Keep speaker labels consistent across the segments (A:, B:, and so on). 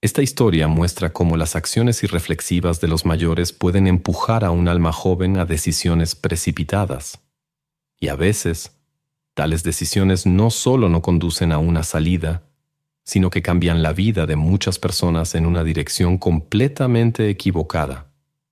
A: Esta historia muestra cómo las acciones irreflexivas de los mayores pueden empujar a un alma joven a decisiones precipitadas. Y a veces, tales decisiones no solo no conducen a una salida, sino que cambian la vida de muchas personas en una dirección completamente equivocada.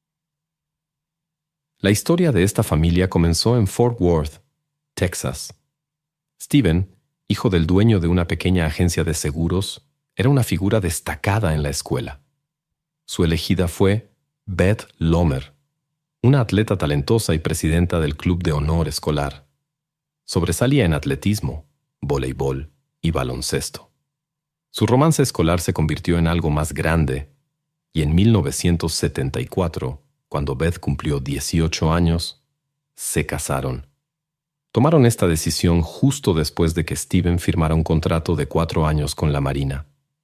A: La historia de esta familia comenzó en Fort Worth, Texas. Steven, hijo del dueño de una pequeña agencia de seguros, era una figura destacada en la escuela. Su elegida fue Beth Lomer, una atleta talentosa y presidenta del club de honor escolar. Sobresalía en atletismo, voleibol y baloncesto. Su romance escolar se convirtió en algo más grande, y en 1974, cuando Beth cumplió 18 años, se casaron. Tomaron esta decisión justo después de que Steven firmara un contrato de 4 años con la Marina.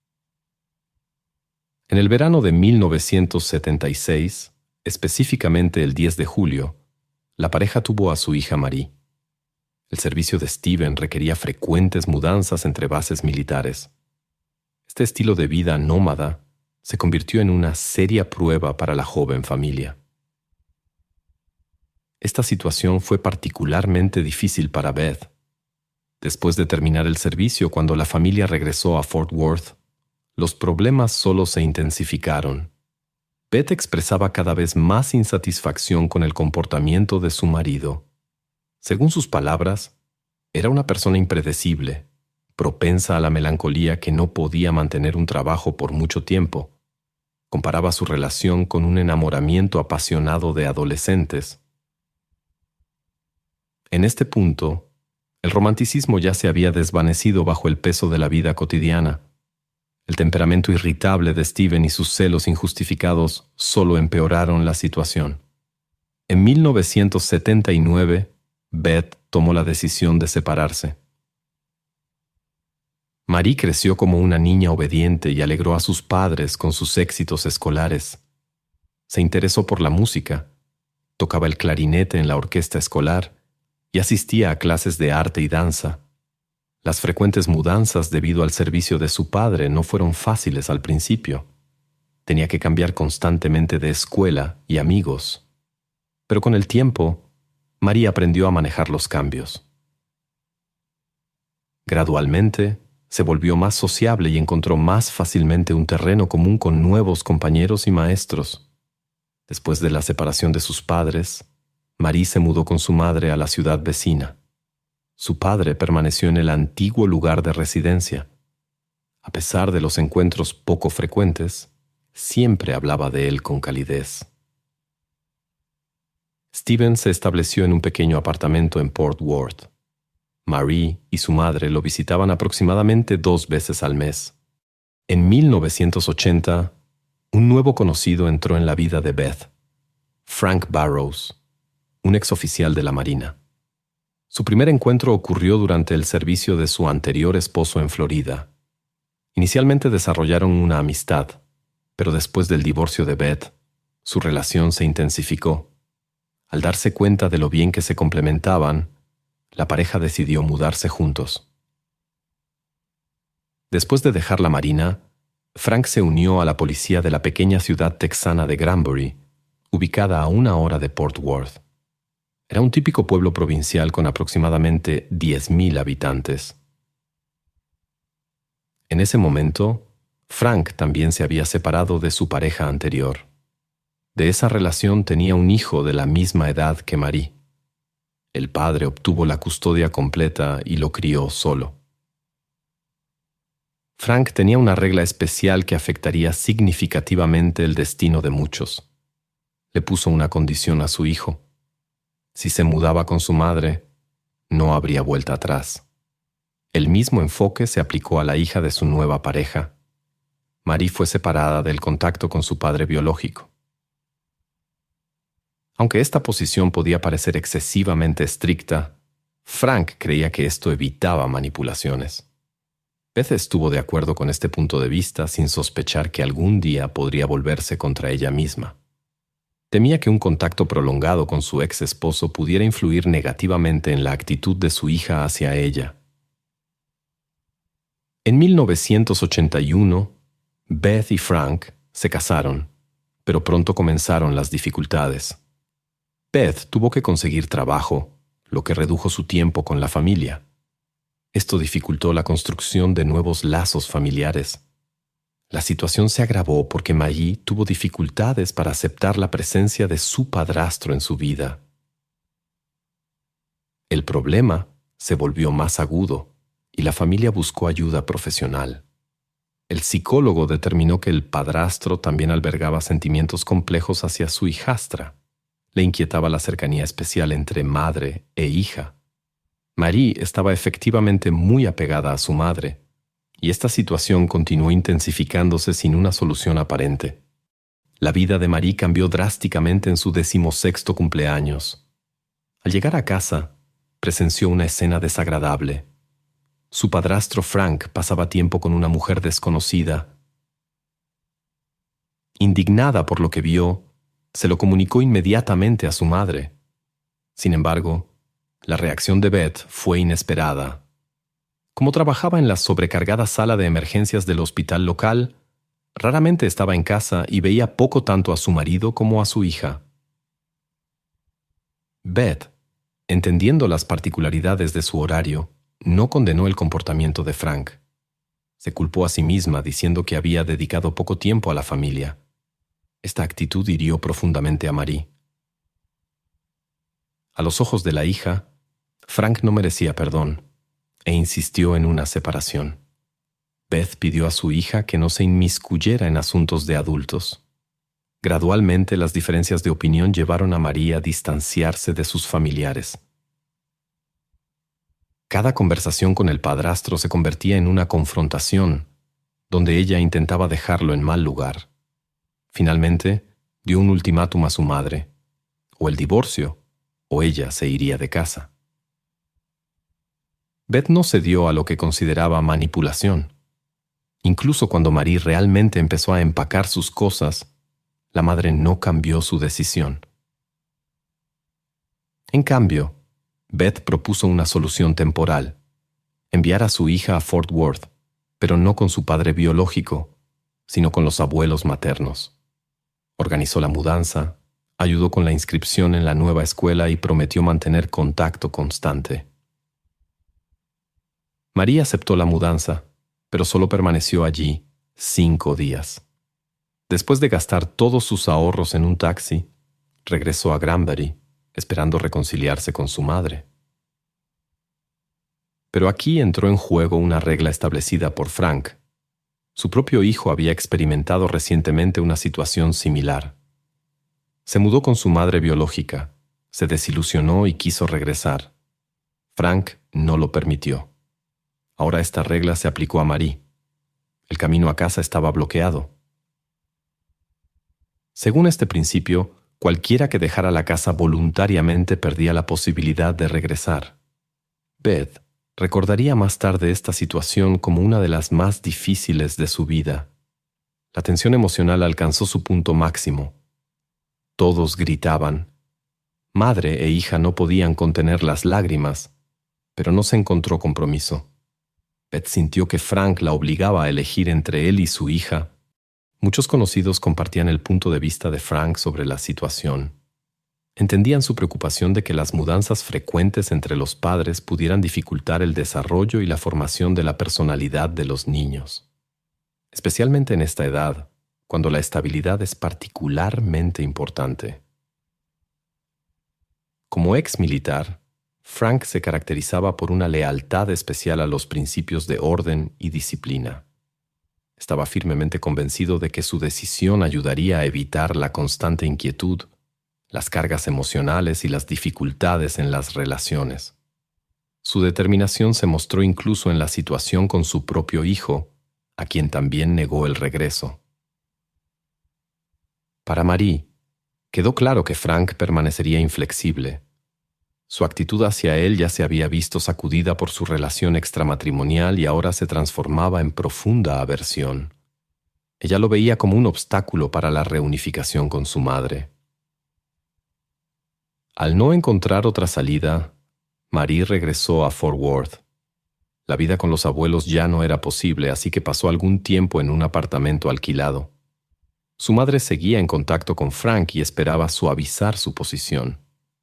A: En el verano de 1976, específicamente el 10 de julio, la pareja tuvo a su hija Marie. El servicio de Steven requería frecuentes mudanzas entre bases militares. Este estilo de vida nómada se convirtió en una seria prueba para la joven familia. Esta situación fue particularmente difícil para Beth. Después de terminar el servicio, cuando la familia regresó a Fort Worth, los problemas solo se intensificaron. Beth expresaba cada vez más insatisfacción con el comportamiento de su marido. Según sus palabras, era una persona impredecible, propensa a la melancolía que no podía mantener un trabajo por mucho tiempo. Comparaba su relación con un enamoramiento apasionado de adolescentes. En este punto, el romanticismo ya se había desvanecido bajo el peso de la vida cotidiana. El temperamento irritable de Steven y sus celos injustificados solo empeoraron la situación. En 1979, Beth tomó la decisión de separarse. Marie creció como una niña obediente y alegró a sus padres con sus éxitos escolares. Se interesó por la música, tocaba el clarinete en la orquesta escolar y asistía a clases de arte y danza. Las frecuentes mudanzas debido al servicio de su padre no fueron fáciles al principio. Tenía que cambiar constantemente de escuela y amigos. Pero con el tiempo, María aprendió a manejar los cambios. Gradualmente, se volvió más sociable y encontró más fácilmente un terreno común con nuevos compañeros y maestros. Después de la separación de sus padres, Marie se mudó con su madre a la ciudad vecina. Su padre permaneció en el antiguo lugar de residencia. A pesar de los encuentros poco frecuentes, siempre hablaba de él con calidez. Steven se estableció en un pequeño apartamento en Fort Worth. Marie y su madre lo visitaban aproximadamente 2 veces al mes. En 1980, un nuevo conocido entró en la vida de Beth, Frank Barrows, un exoficial de la Marina. Su primer encuentro ocurrió durante el servicio de su anterior esposo en Florida. Inicialmente desarrollaron una amistad, pero después del divorcio de Beth, su relación se intensificó. Al darse cuenta de lo bien que se complementaban, la pareja decidió mudarse juntos. Después de dejar la Marina, Frank se unió a la policía de la pequeña ciudad texana de Granbury, ubicada a 1 hora de Fort Worth. Era un típico pueblo provincial con aproximadamente 10,000 habitantes. En ese momento, Frank también se había separado de su pareja anterior. De esa relación tenía un hijo de la misma edad que Marie. El padre obtuvo la custodia completa y lo crió solo. Frank tenía una regla especial que afectaría significativamente el destino de muchos. Le puso una condición a su hijo. Si se mudaba con su madre, no habría vuelta atrás. El mismo enfoque se aplicó a la hija de su nueva pareja. Marie fue separada del contacto con su padre biológico. Aunque esta posición podía parecer excesivamente estricta, Frank creía que esto evitaba manipulaciones. Beth estuvo de acuerdo con este punto de vista sin sospechar que algún día podría volverse contra ella misma. Temía que un contacto prolongado con su ex esposo pudiera influir negativamente en la actitud de su hija hacia ella. En 1981, Beth y Frank se casaron, pero pronto comenzaron las dificultades. Beth tuvo que conseguir trabajo, lo que redujo su tiempo con la familia. Esto dificultó la construcción de nuevos lazos familiares. La situación se agravó porque Maggie tuvo dificultades para aceptar la presencia de su padrastro en su vida. El problema se volvió más agudo y la familia buscó ayuda profesional. El psicólogo determinó que el padrastro también albergaba sentimientos complejos hacia su hijastra. Le inquietaba la cercanía especial entre madre e hija. Marie estaba efectivamente muy apegada a su madre, y esta situación continuó intensificándose sin una solución aparente. La vida de Marie cambió drásticamente en su 16º cumpleaños. Al llegar a casa, presenció una escena desagradable. Su padrastro Frank pasaba tiempo con una mujer desconocida. Indignada por lo que vio, se lo comunicó inmediatamente a su madre. Sin embargo, la reacción de Beth fue inesperada. Como trabajaba en la sobrecargada sala de emergencias del hospital local, raramente estaba en casa y veía poco tanto a su marido como a su hija. Beth, entendiendo las particularidades de su horario, no condenó el comportamiento de Frank. Se culpó a sí misma diciendo que había dedicado poco tiempo a la familia. Esta actitud hirió profundamente a Marie. A los ojos de la hija, Frank no merecía perdón e insistió en una separación. Beth pidió a su hija que no se inmiscuyera en asuntos de adultos. Gradualmente, las diferencias de opinión llevaron a Marie a distanciarse de sus familiares. Cada conversación con el padrastro se convertía en una confrontación, donde ella intentaba dejarlo en mal lugar. Finalmente, dio un ultimátum a su madre: o el divorcio, o ella se iría de casa. Beth no cedió a lo que consideraba manipulación. Incluso cuando Marie realmente empezó a empacar sus cosas, la madre no cambió su decisión. En cambio, Beth propuso una solución temporal: enviar a su hija a Fort Worth, pero no con su padre biológico, sino con los abuelos maternos. Organizó la mudanza, ayudó con la inscripción en la nueva escuela y prometió mantener contacto constante. María aceptó la mudanza, pero solo permaneció allí 5 días. Después de gastar todos sus ahorros en un taxi, regresó a Granbury, esperando reconciliarse con su madre. Pero aquí entró en juego una regla establecida por Frank. Su propio hijo había experimentado recientemente una situación similar. Se mudó con su madre biológica, se desilusionó y quiso regresar. Frank no lo permitió. Ahora esta regla se aplicó a Marie. El camino a casa estaba bloqueado. Según este principio, cualquiera que dejara la casa voluntariamente perdía la posibilidad de regresar. Beth recordaría más tarde esta situación como una de las más difíciles de su vida. La tensión emocional alcanzó su punto máximo. Todos gritaban. Madre e hija no podían contener las lágrimas, pero no se encontró compromiso. Beth sintió que Frank la obligaba a elegir entre él y su hija. Muchos conocidos compartían el punto de vista de Frank sobre la situación. Entendían su preocupación de que las mudanzas frecuentes entre los padres pudieran dificultar el desarrollo y la formación de la personalidad de los niños. Especialmente en esta edad, cuando la estabilidad es particularmente importante. Como ex militar, Frank se caracterizaba por una lealtad especial a los principios de orden y disciplina. Estaba firmemente convencido de que su decisión ayudaría a evitar la constante inquietud, las cargas emocionales y las dificultades en las relaciones. Su determinación se mostró incluso en la situación con su propio hijo, a quien también negó el regreso. Para Marie, quedó claro que Frank permanecería inflexible. Su actitud hacia él ya se había visto sacudida por su relación extramatrimonial y ahora se transformaba en profunda aversión. Ella lo veía como un obstáculo para la reunificación con su madre. Al no encontrar otra salida, Marie regresó a Fort Worth. La vida con los abuelos ya no era posible, así que pasó algún tiempo en un apartamento alquilado. Su madre seguía en contacto con Frank y esperaba suavizar su posición.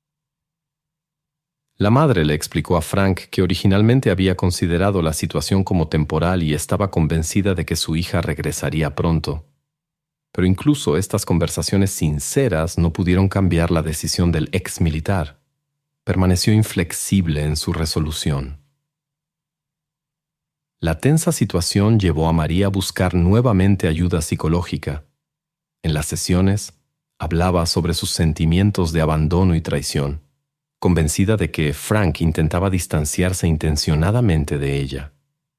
A: La madre le explicó a Frank que originalmente había considerado la situación como temporal y estaba convencida de que su hija regresaría pronto. Pero incluso estas conversaciones sinceras no pudieron cambiar la decisión del ex militar. Permaneció inflexible en su resolución. La tensa situación llevó a María a buscar nuevamente ayuda psicológica. En las sesiones, hablaba sobre sus sentimientos de abandono y traición, convencida de que Frank intentaba distanciarse intencionadamente de ella.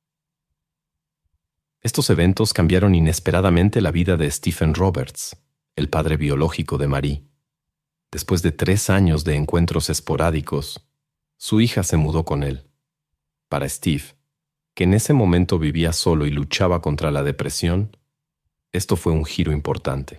A: Estos eventos cambiaron inesperadamente la vida de Stephen Roberts, el padre biológico de Marie. Después de 3 años de encuentros esporádicos, su hija se mudó con él. Para Steve, que en ese momento vivía solo y luchaba contra la depresión, esto fue un giro importante.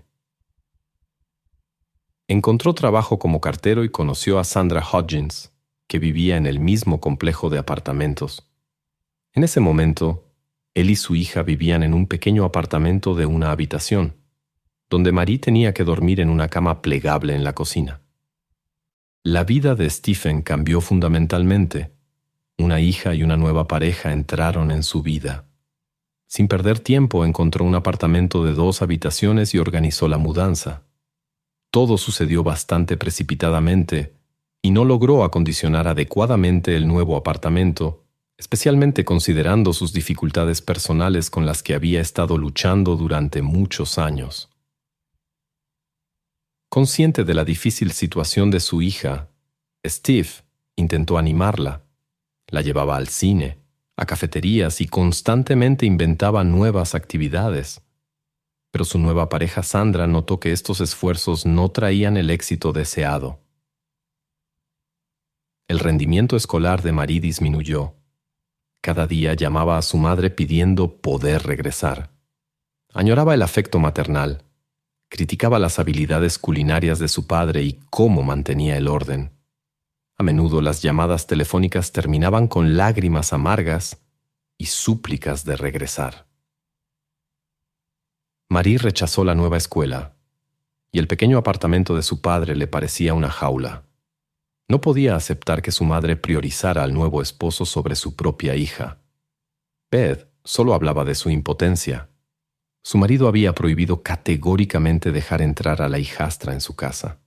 A: Encontró trabajo como cartero y conoció a Sandra Hodgins, que vivía en el mismo complejo de apartamentos. En ese momento, él y su hija vivían en un pequeño apartamento de una habitación, donde Marie tenía que dormir en una cama plegable en la cocina. La vida de Stephen cambió fundamentalmente. Una hija y una nueva pareja entraron en su vida. Sin perder tiempo, encontró un apartamento de 2 habitaciones y organizó la mudanza. Todo sucedió bastante precipitadamente y no logró acondicionar adecuadamente el nuevo apartamento, especialmente considerando sus dificultades personales con las que había estado luchando durante muchos años. Consciente de la difícil situación de su hija, Steve intentó animarla. La llevaba al cine, a cafeterías y constantemente inventaba nuevas actividades. Pero su nueva pareja Sandra notó que estos esfuerzos no traían el éxito deseado. El rendimiento escolar de Marie disminuyó. Cada día llamaba a su madre pidiendo poder regresar. Añoraba el afecto maternal. Criticaba las habilidades culinarias de su padre y cómo mantenía el orden. A menudo las llamadas telefónicas terminaban con lágrimas amargas y súplicas de regresar. Marie rechazó la nueva escuela, y el pequeño apartamento de su padre le parecía una jaula. No podía aceptar que su madre priorizara al nuevo esposo sobre su propia hija. Beth solo hablaba de su impotencia. Su marido había prohibido categóricamente dejar entrar a la hijastra en su casa.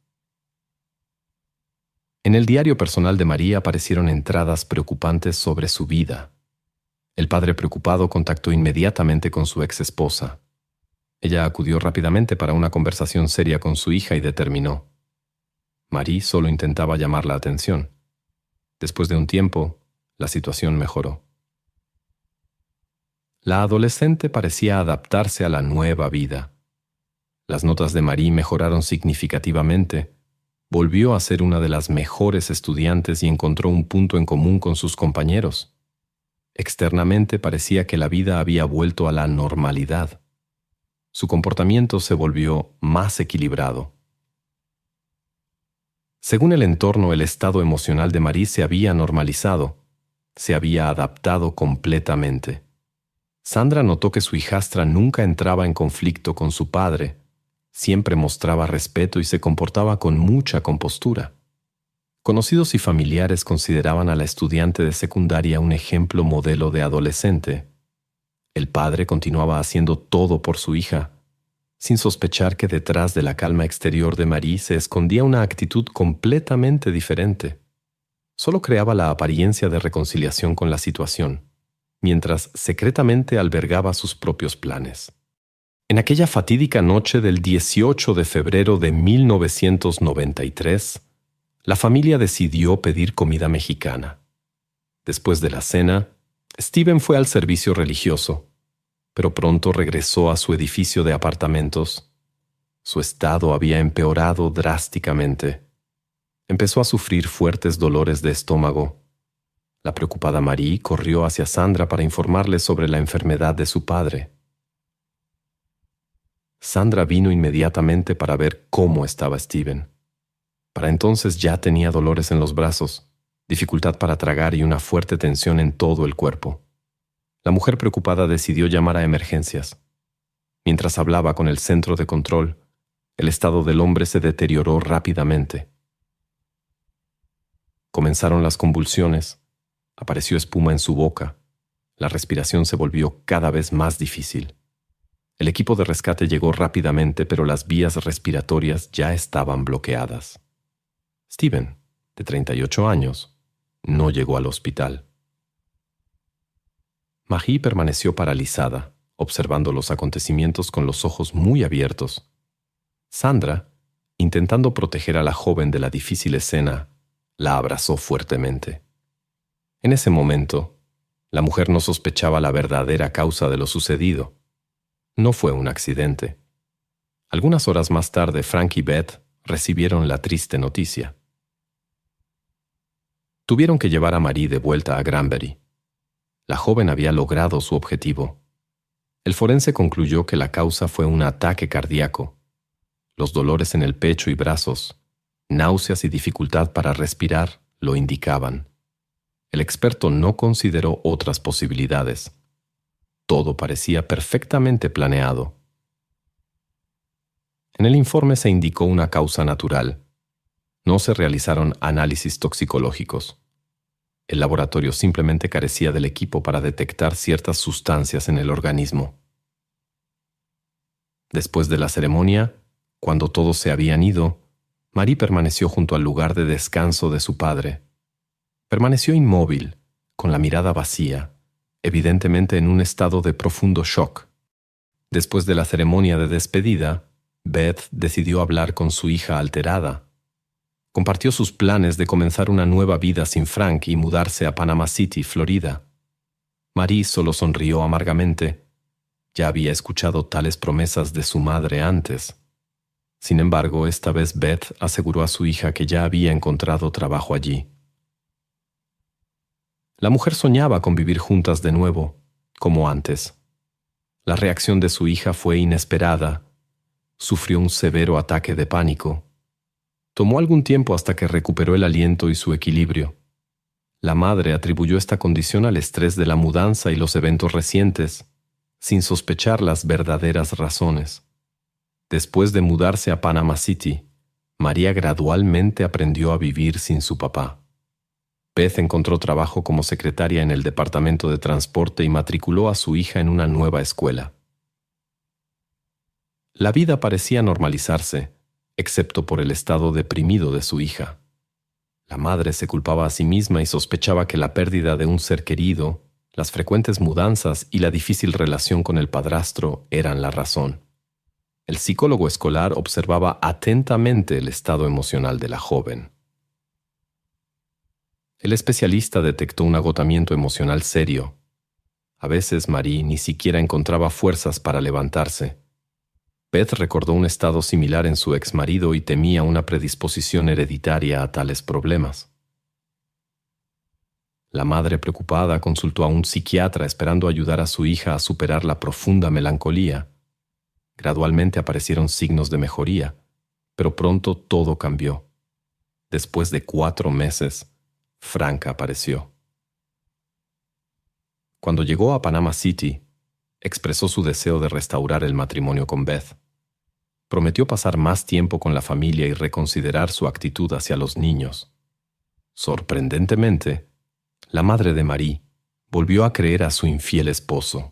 A: En el diario personal de Marie aparecieron entradas preocupantes sobre su vida. El padre preocupado contactó inmediatamente con su ex esposa. Ella acudió rápidamente para una conversación seria con su hija y determinó. Marie solo intentaba llamar la atención. Después de un tiempo, la situación mejoró. La adolescente parecía adaptarse a la nueva vida. Las notas de Marie mejoraron significativamente. Volvió a ser una de las mejores estudiantes y encontró un punto en común con sus compañeros. Externamente parecía que la vida había vuelto a la normalidad. Su comportamiento se volvió más equilibrado. Según el entorno, el estado emocional de Marie se había normalizado, se había adaptado completamente. Sandra notó que su hijastra nunca entraba en conflicto con su padre, siempre mostraba respeto y se comportaba con mucha compostura. Conocidos y familiares consideraban a la estudiante de secundaria un ejemplo modelo de adolescente. El padre continuaba haciendo todo por su hija, sin sospechar que detrás de la calma exterior de Marie se escondía una actitud completamente diferente. Solo creaba la apariencia de reconciliación con la situación, mientras secretamente albergaba sus propios planes. En aquella fatídica noche del 18 de febrero de 1993, la familia decidió pedir comida mexicana. Después de la cena, Stephen fue al servicio religioso, pero pronto regresó a su edificio de apartamentos. Su estado había empeorado drásticamente. Empezó a sufrir fuertes dolores de estómago. La preocupada Marie corrió hacia Sandra para informarle sobre la enfermedad de su padre. Sandra vino inmediatamente para ver cómo estaba Stephen. Para entonces ya tenía dolores en los brazos, dificultad para tragar y una fuerte tensión en todo el cuerpo. La mujer preocupada decidió llamar a emergencias. Mientras hablaba con el centro de control, el estado del hombre se deterioró rápidamente. Comenzaron las convulsiones, apareció espuma en su boca, la respiración se volvió cada vez más difícil. El equipo de rescate llegó rápidamente, pero las vías respiratorias ya estaban bloqueadas. Steven, de 38 años, no llegó al hospital. Marie permaneció paralizada, observando los acontecimientos con los ojos muy abiertos. Sandra, intentando proteger a la joven de la difícil escena, la abrazó fuertemente. En ese momento, la mujer no sospechaba la verdadera causa de lo sucedido. No fue un accidente. Algunas horas más tarde, Frank y Beth recibieron la triste noticia. Tuvieron que llevar a Marie de vuelta a Granbury. La joven había logrado su objetivo. El forense concluyó que la causa fue un ataque cardíaco. Los dolores en el pecho y brazos, náuseas y dificultad para respirar lo indicaban. El experto no consideró otras posibilidades. Todo parecía perfectamente planeado. En el informe se indicó una causa natural. No se realizaron análisis toxicológicos. El laboratorio simplemente carecía del equipo para detectar ciertas sustancias en el organismo. Después de la ceremonia, cuando todos se habían ido, Marie permaneció junto al lugar de descanso de su padre. Permaneció inmóvil, con la mirada vacía, evidentemente en un estado de profundo shock. Después de la ceremonia de despedida, Beth decidió hablar con su hija alterada. Compartió sus planes de comenzar una nueva vida sin Frank y mudarse a Panama City, Florida. Marie solo sonrió amargamente. Ya había escuchado tales promesas de su madre antes. Sin embargo, esta vez Beth aseguró a su hija que ya había encontrado trabajo allí. La mujer soñaba con vivir juntas de nuevo, como antes. La reacción de su hija fue inesperada. Sufrió un severo ataque de pánico. Tomó algún tiempo hasta que recuperó el aliento y su equilibrio. La madre atribuyó esta condición al estrés de la mudanza y los eventos recientes, sin sospechar las verdaderas razones. Después de mudarse a Panama City, María gradualmente aprendió a vivir sin su papá. Beth encontró trabajo como secretaria en el departamento de transporte y matriculó a su hija en una nueva escuela. La vida parecía normalizarse, excepto por el estado deprimido de su hija. La madre se culpaba a sí misma y sospechaba que la pérdida de un ser querido, las frecuentes mudanzas y la difícil relación con el padrastro eran la razón. El psicólogo escolar observaba atentamente el estado emocional de la joven. El especialista detectó un agotamiento emocional serio. A veces Marie ni siquiera encontraba fuerzas para levantarse. Beth recordó un estado similar en su exmarido y temía una predisposición hereditaria a tales problemas. La madre preocupada consultó a un psiquiatra esperando ayudar a su hija a superar la profunda melancolía. Gradualmente aparecieron signos de mejoría, pero pronto todo cambió. Después de 4 meses, Frank apareció. Cuando llegó a Panama City, expresó su deseo de restaurar el matrimonio con Beth. Prometió pasar más tiempo con la familia y reconsiderar su actitud hacia los niños. Sorprendentemente, la madre de Marie volvió a creer a su infiel esposo.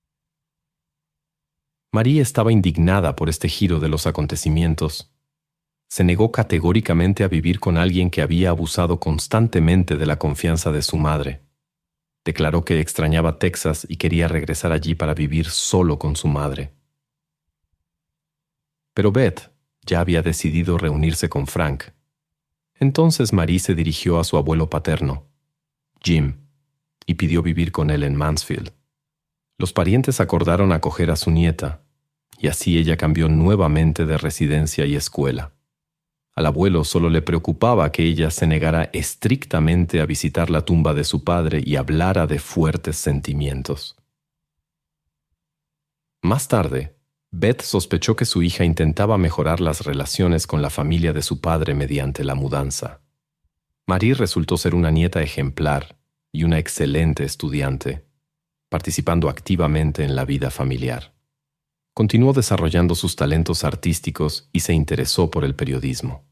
A: Marie estaba indignada por este giro de los acontecimientos. Se negó categóricamente a vivir con alguien que había abusado constantemente de la confianza de su madre. Declaró que extrañaba Texas y quería regresar allí para vivir solo con su madre. Pero Beth ya había decidido reunirse con Frank. Entonces Marie se dirigió a su abuelo paterno, Jim, y pidió vivir con él en Mansfield. Los parientes acordaron acoger a su nieta, y así ella cambió nuevamente de residencia y escuela. Al abuelo solo le preocupaba que ella se negara estrictamente a visitar la tumba de su padre y hablara de fuertes sentimientos. Más tarde, Beth sospechó que su hija intentaba mejorar las relaciones con la familia de su padre mediante la mudanza. Marie resultó ser una nieta ejemplar y una excelente estudiante. participando activamente en la vida familiar. Continuó desarrollando sus talentos artísticos y se interesó por el periodismo.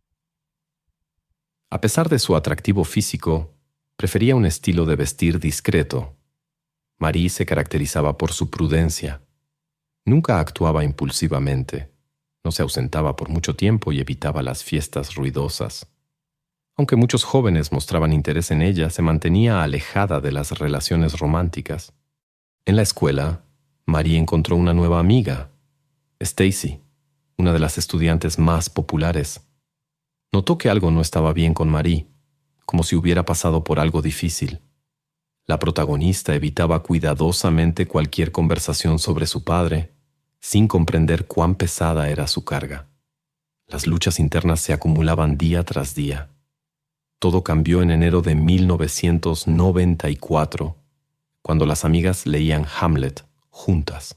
A: A pesar de su atractivo físico, prefería un estilo de vestir discreto. Marie se caracterizaba por su prudencia. Nunca actuaba impulsivamente, no se ausentaba por mucho tiempo y evitaba las fiestas ruidosas. Aunque muchos jóvenes mostraban interés en ella, se mantenía alejada de las relaciones románticas. En la escuela, Marie encontró una nueva amiga, Stacy, una de las estudiantes más populares. Notó que algo no estaba bien con Marie, como si hubiera pasado por algo difícil. La protagonista evitaba cuidadosamente cualquier conversación sobre su padre, sin comprender cuán pesada era su carga. Las luchas internas se acumulaban día tras día. Todo cambió en enero de 1994, cuando las amigas leían Hamlet juntas.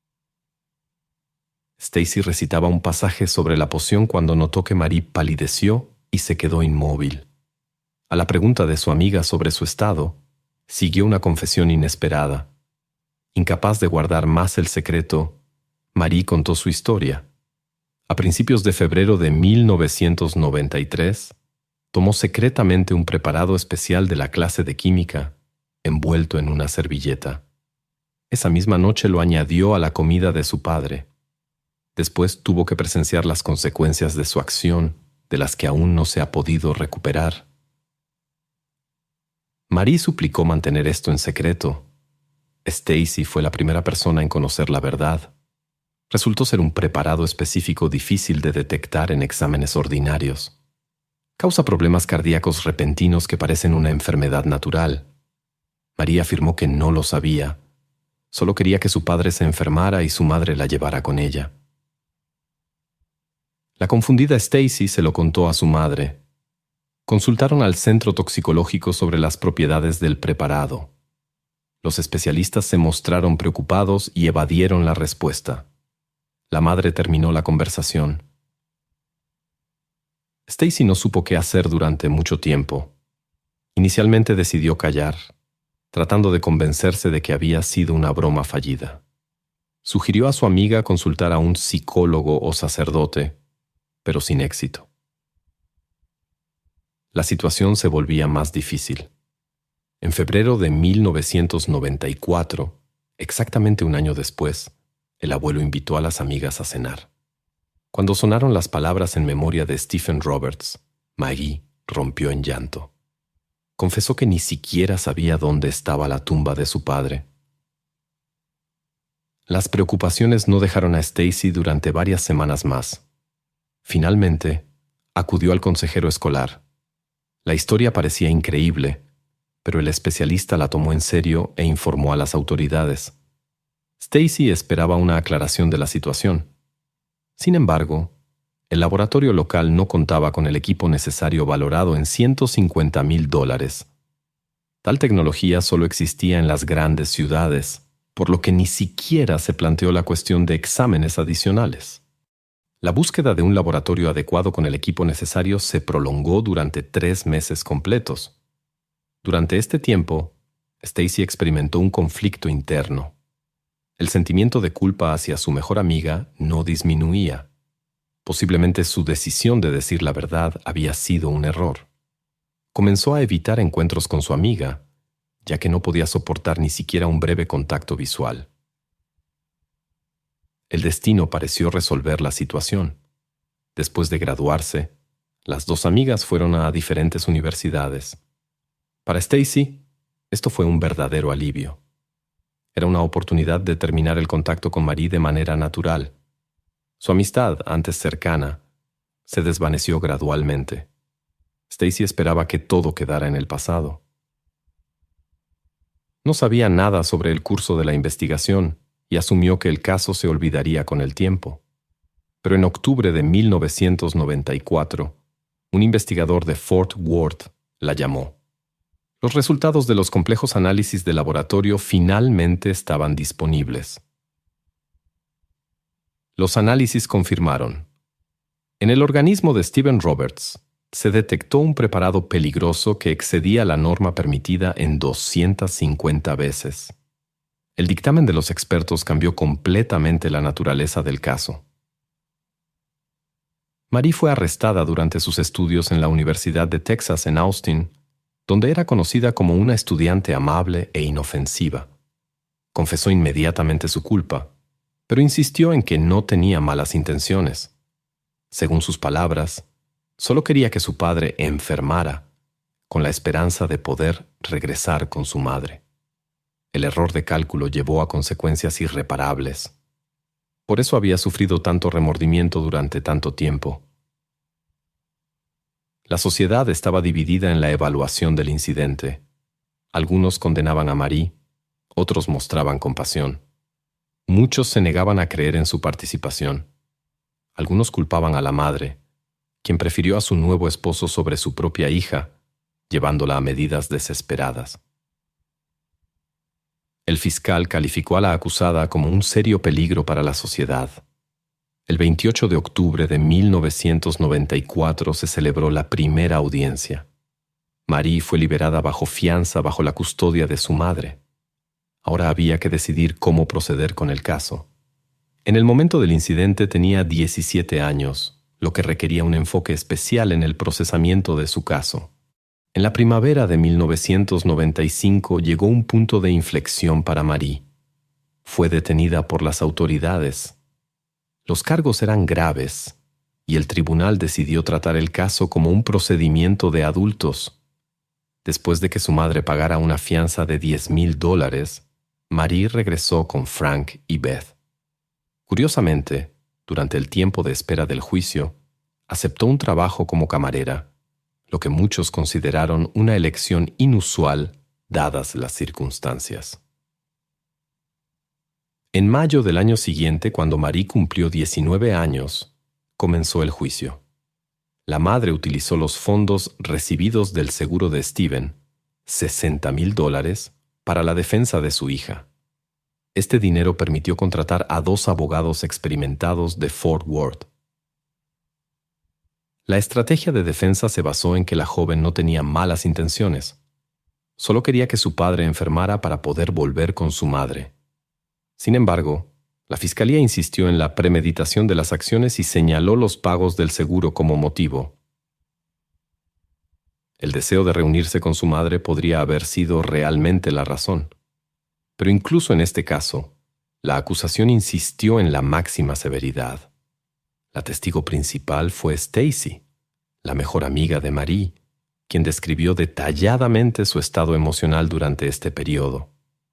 A: Stacy recitaba un pasaje sobre la poción cuando notó que Marie palideció y se quedó inmóvil. A la pregunta de su amiga sobre su estado, siguió una confesión inesperada. Incapaz de guardar más el secreto, Marie contó su historia. A principios de febrero de 1993, tomó secretamente un preparado especial de la clase de química, envuelto en una servilleta. Esa misma noche lo añadió a la comida de su padre. Después tuvo que presenciar las consecuencias de su acción, de las que aún no se ha podido recuperar. Marie suplicó mantener esto en secreto. Stacy fue la primera persona en conocer la verdad. Resultó ser un preparado específico difícil de detectar en exámenes ordinarios. Causa problemas cardíacos repentinos que parecen una enfermedad natural. Marie afirmó que no lo sabía. Solo quería que su padre se enfermara y su madre la llevara con ella. La confundida Stacy se lo contó a su madre. Consultaron al centro toxicológico sobre las propiedades del preparado. Los especialistas se mostraron preocupados y evadieron la respuesta. La madre terminó la conversación. Stacy no supo qué hacer durante mucho tiempo. Inicialmente decidió callar, tratando de convencerse de que había sido una broma fallida. Sugirió a su amiga consultar a un psicólogo o sacerdote, pero sin éxito. La situación se volvía más difícil. En febrero de 1994, exactamente un año después, el abuelo invitó a las amigas a cenar. Cuando sonaron las palabras en memoria de Stephen Roberts, Marie rompió en llanto. Confesó que ni siquiera sabía dónde estaba la tumba de su padre. Las preocupaciones no dejaron a Stacy durante varias semanas más. Finalmente, acudió al consejero escolar. La historia parecía increíble, pero el especialista la tomó en serio e informó a las autoridades. Stacy esperaba una aclaración de la situación. Sin embargo, el laboratorio local no contaba con el equipo necesario valorado en $150,000. Tal tecnología solo existía en las grandes ciudades, por lo que ni siquiera se planteó la cuestión de exámenes adicionales. La búsqueda de un laboratorio adecuado con el equipo necesario se prolongó durante 3 meses completos. Durante este tiempo, Stacy experimentó un conflicto interno. El sentimiento de culpa hacia su mejor amiga no disminuía. Posiblemente su decisión de decir la verdad había sido un error. Comenzó a evitar encuentros con su amiga, ya que no podía soportar ni siquiera un breve contacto visual. El destino pareció resolver la situación. Después de graduarse, las 2 amigas fueron a diferentes universidades. Para Stacy, esto fue un verdadero alivio. Era una oportunidad de terminar el contacto con Marie de manera natural. Su amistad, antes cercana, se desvaneció gradualmente. Stacy esperaba que todo quedara en el pasado. No sabía nada sobre el curso de la investigación y asumió que el caso se olvidaría con el tiempo. Pero en octubre de 1994, un investigador de Fort Worth la llamó. Los resultados de los complejos análisis de laboratorio finalmente estaban disponibles. Los análisis confirmaron: en el organismo de Stephen Roberts se detectó un preparado peligroso que excedía la norma permitida en 250 veces. El dictamen de los expertos cambió completamente la naturaleza del caso. Marie fue arrestada durante sus estudios en la Universidad de Texas en Austin, donde era conocida como una estudiante amable e inofensiva. Confesó inmediatamente su culpa, pero insistió en que no tenía malas intenciones. Según sus palabras, solo quería que su padre enfermara, con la esperanza de poder regresar con su madre. El error de cálculo llevó a consecuencias irreparables. Por eso había sufrido tanto remordimiento durante tanto tiempo. La sociedad estaba dividida en la evaluación del incidente. Algunos condenaban a Marie, otros mostraban compasión. Muchos se negaban a creer en su participación. Algunos culpaban a la madre, quien prefirió a su nuevo esposo sobre su propia hija, llevándola a medidas desesperadas. El fiscal calificó a la acusada como un serio peligro para la sociedad. El 28 de octubre de 1994 se celebró la primera audiencia. Marie fue liberada bajo fianza bajo la custodia de su madre. Ahora había que decidir cómo proceder con el caso. En el momento del incidente tenía 17 años, lo que requería un enfoque especial en el procesamiento de su caso. En la primavera de 1995 llegó un punto de inflexión para Marie. Fue detenida por las autoridades. Los cargos eran graves, y el tribunal decidió tratar el caso como un procedimiento de adultos. Después de que su madre pagara una fianza de $10,000, Marie regresó con Frank y Beth. Curiosamente, durante el tiempo de espera del juicio, aceptó un trabajo como camarera, lo que muchos consideraron una elección inusual dadas las circunstancias. En mayo del año siguiente, cuando Marie cumplió 19 años, comenzó el juicio. La madre utilizó los fondos recibidos del seguro de Steven, $60,000, para la defensa de su hija. Este dinero permitió contratar a 2 abogados experimentados de Fort Worth. La estrategia de defensa se basó en que la joven no tenía malas intenciones. Solo quería que su padre enfermara para poder volver con su madre. Sin embargo, la fiscalía insistió en la premeditación de las acciones y señaló los pagos del seguro como motivo. El deseo de reunirse con su madre podría haber sido realmente la razón. Pero incluso en este caso, la acusación insistió en la máxima severidad. La testigo principal fue Stacy, la mejor amiga de Marie, quien describió detalladamente su estado emocional durante este periodo.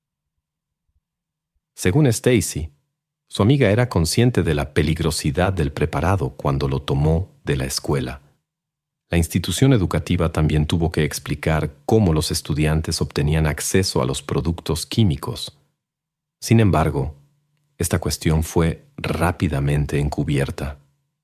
A: Según Stacy, su amiga era consciente de la peligrosidad del preparado cuando lo tomó de la escuela. La institución educativa también tuvo que explicar cómo los estudiantes obtenían acceso a los productos químicos. Sin embargo, esta cuestión fue rápidamente encubierta.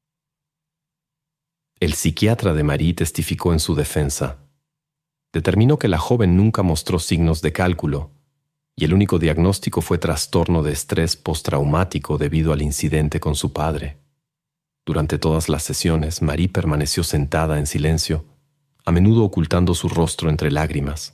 A: El psiquiatra de Marie testificó en su defensa. Determinó que la joven nunca mostró signos de cálculo, y el único diagnóstico fue trastorno de estrés postraumático debido al incidente con su padre. Durante todas las sesiones, Marie permaneció sentada en silencio, a menudo ocultando su rostro entre lágrimas.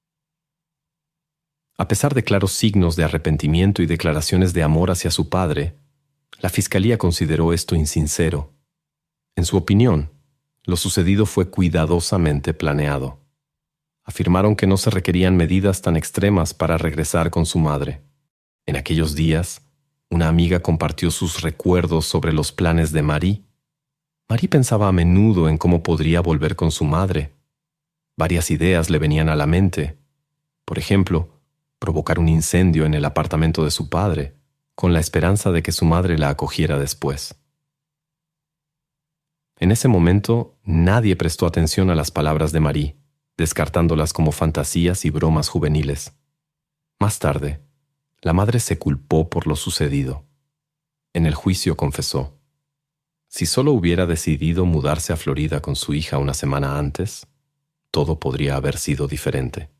A: A pesar de claros signos de arrepentimiento y declaraciones de amor hacia su padre, la fiscalía consideró esto insincero. En su opinión, lo sucedido fue cuidadosamente planeado. Afirmaron que no se requerían medidas tan extremas para regresar con su madre. En aquellos días, una amiga compartió sus recuerdos sobre los planes de Marie. Marie pensaba a menudo en cómo podría volver con su madre. Varias ideas le venían a la mente. Por ejemplo, provocar un incendio en el apartamento de su padre, con la esperanza de que su madre la acogiera después. En ese momento, nadie prestó atención a las palabras de Marie, descartándolas como fantasías y bromas juveniles. Más tarde, la madre se culpó por lo sucedido. En el juicio confesó: si solo hubiera decidido mudarse a Florida con su hija una semana antes, todo podría haber sido diferente.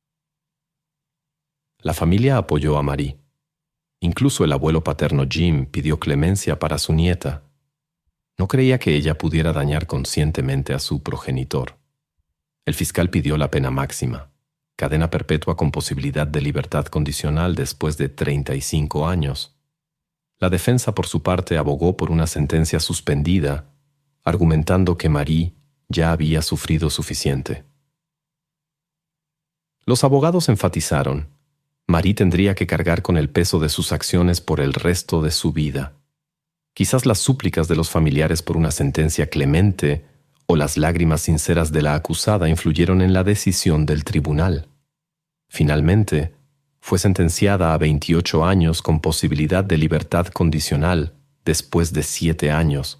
A: La familia apoyó a Marie. Incluso el abuelo paterno Jim pidió clemencia para su nieta. No creía que ella pudiera dañar conscientemente a su progenitor. El fiscal pidió la pena máxima, cadena perpetua con posibilidad de libertad condicional después de 35 años. La defensa, por su parte, abogó por una sentencia suspendida, argumentando que Marie ya había sufrido suficiente. Los abogados enfatizaron: Marie tendría que cargar con el peso de sus acciones por el resto de su vida. Quizás las súplicas de los familiares por una sentencia clemente o las lágrimas sinceras de la acusada influyeron en la decisión del tribunal. Finalmente, fue sentenciada a 28 años con posibilidad de libertad condicional después de 7 años.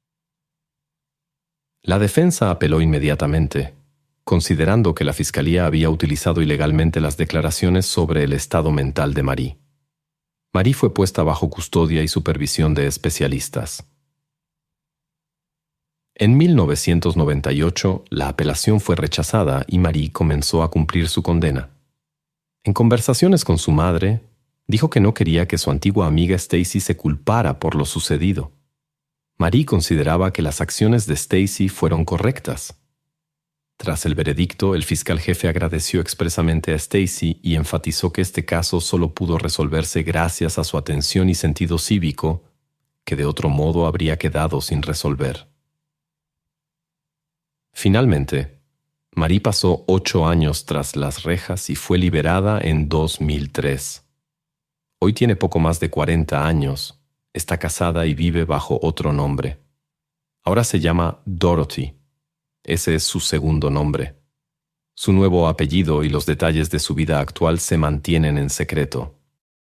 A: La defensa apeló inmediatamente, considerando que la Fiscalía había utilizado ilegalmente las declaraciones sobre el estado mental de Marie. Marie fue puesta bajo custodia y supervisión de especialistas. En 1998, la apelación fue rechazada y Marie comenzó a cumplir su condena. En conversaciones con su madre, dijo que no quería que su antigua amiga Stacy se culpara por lo sucedido. Marie consideraba que las acciones de Stacy fueron correctas. Tras el veredicto, el fiscal jefe agradeció expresamente a Stacy y enfatizó que este caso solo pudo resolverse gracias a su atención y sentido cívico, que de otro modo habría quedado sin resolver. Finalmente, Marie pasó 8 años tras las rejas y fue liberada en 2003. Hoy tiene poco más de 40 años, está casada y vive bajo otro nombre. Ahora se llama Dorothy. Ese es su segundo nombre. Su nuevo apellido y los detalles de su vida actual se mantienen en secreto.